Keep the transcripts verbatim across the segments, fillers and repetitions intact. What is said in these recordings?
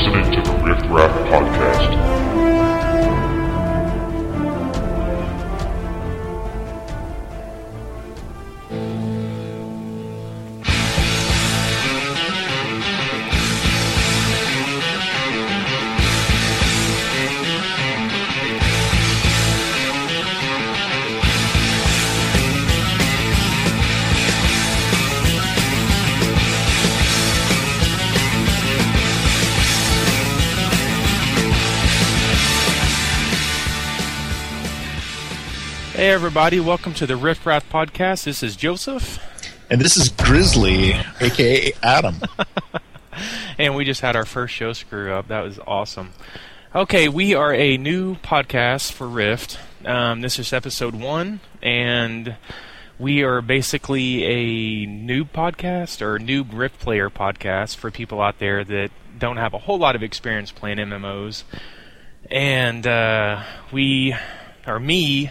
listening to the Rift Raft Podcast. Hey everybody, welcome to the Rift Raft Podcast. This is Joseph. And this is Grizzly, a k a. Adam. And we just had our first show screw up. That was awesome. Okay, we are a new podcast for Rift. Um, this is episode one, and we are basically a new podcast, or new Rift player podcast for people out there that don't have a whole lot of experience playing M M Os. And uh, we, or me...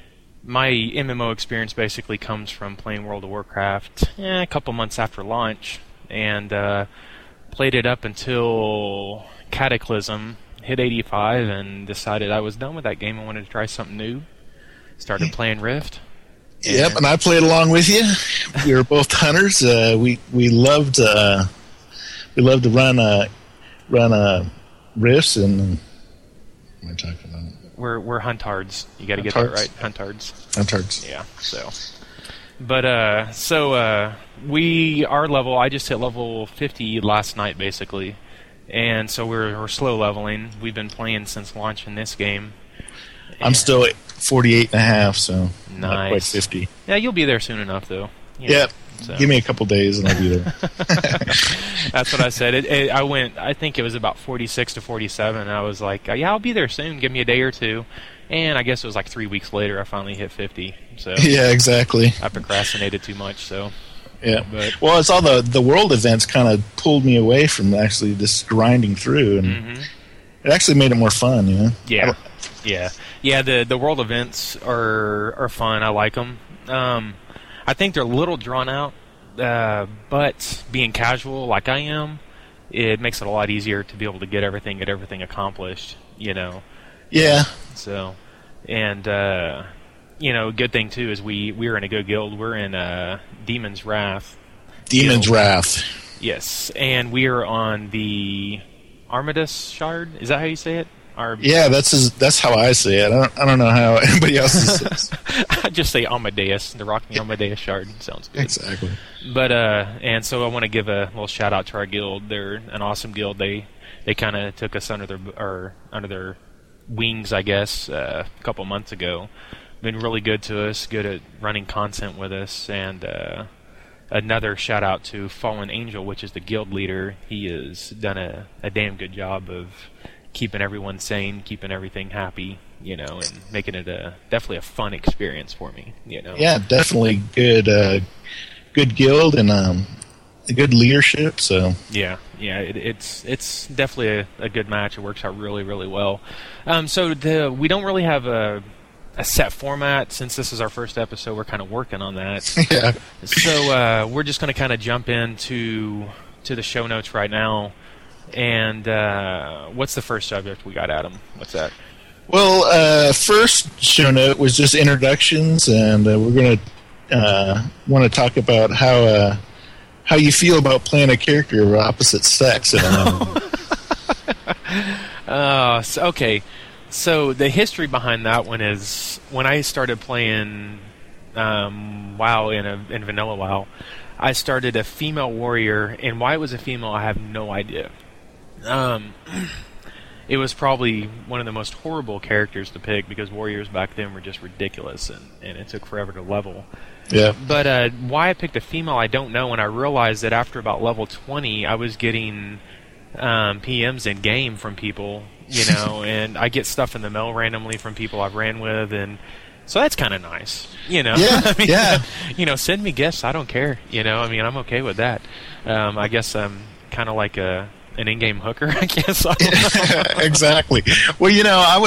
My M M O experience basically comes from playing World of Warcraft eh, a couple months after launch, and uh, played it up until Cataclysm, hit eighty-five, and decided I was done with that game and wanted to try something new. Started playing Rift. Yep, and, and I played along with you. We were both hunters. Uh, we we loved uh, we loved to run uh, run uh, rifts and. What am I talking about? We're we're huntards. You got to get that right. Huntards. Huntards. Yeah. So, but uh, so uh, we our level. I just hit level fifty last night, basically, and so we're we're slow leveling. We've been playing since launching this game. I'm still at forty-eight and a half, so nice. Not quite fifty. Yeah, you'll be there soon enough, though. You know, yep. So. Give me a couple days and I'll be there. That's what I said. It, it, I went, I think it was about forty-six to forty-seven. And I was like, yeah, I'll be there soon. Give me a day or two. And I guess it was like three weeks later I finally hit fifty. So yeah, exactly. I procrastinated too much, so. Yeah. But, well, it's all the, the world events kind of pulled me away from actually just grinding through. And mm-hmm. It actually made it more fun, you know? Yeah. Yeah. Yeah, the, the world events are, are fun. I like them. Um, I think they're a little drawn out, uh, but being casual like I am, it makes it a lot easier to be able to get everything, get everything accomplished, you know. Yeah. So, and, uh, you know, good thing, too, is we, we're in a good guild. We're in uh, Demon's Wrath. Demon's guild. Wrath. Yes, and we are on the Armidas Shard. Is that how you say it? Our, yeah, that's his, that's how I say it. I don't, I don't know how anybody else says it. I just say Amadeus. The Rock Me Amadeus Shard sounds good. Exactly. But uh, and so I want to give a little shout out to our guild. They're an awesome guild. They they kind of took us under their or under their wings, I guess, uh, a couple months ago. Been really good to us. Good at running content with us. And uh, another shout out to Fallen Angel, which is the guild leader. He has done a, a damn good job of keeping everyone sane, keeping everything happy, you know, and making it a definitely a fun experience for me, you know. Yeah, definitely good, uh, good guild and um, good leadership. So yeah, yeah, it, it's it's definitely a, a good match. It works out really, really well. Um, so the we don't really have a a set format since this is our first episode. We're kind of working on that. Yeah. So uh, we're just going to kind of jump into to the show notes right now. And uh, what's the first subject we got, Adam? What's that? Well, uh, first show note was just introductions, and uh, we're going to uh, want to talk about how uh, how you feel about playing a character of opposite sex. uh, so, okay, so the history behind that one is when I started playing um, WoW in, a, in Vanilla WoW, I started a female warrior, and why it was a female, I have no idea. Um, it was probably one of the most horrible characters to pick because warriors back then were just ridiculous, and, and it took forever to level. Yeah. But uh, why I picked a female, I don't know, and I realized that after about level twenty, I was getting um, P Ms in game from people, you know, and I get stuff in the mail randomly from people I've ran with, and so that's kind of nice, you know. Yeah, I mean, yeah. You know, send me gifts. I don't care, you know. I mean, I'm okay with that. Um, I guess I'm kind of like a an in-game hooker, I guess. I don't know. Exactly. Well, you know, I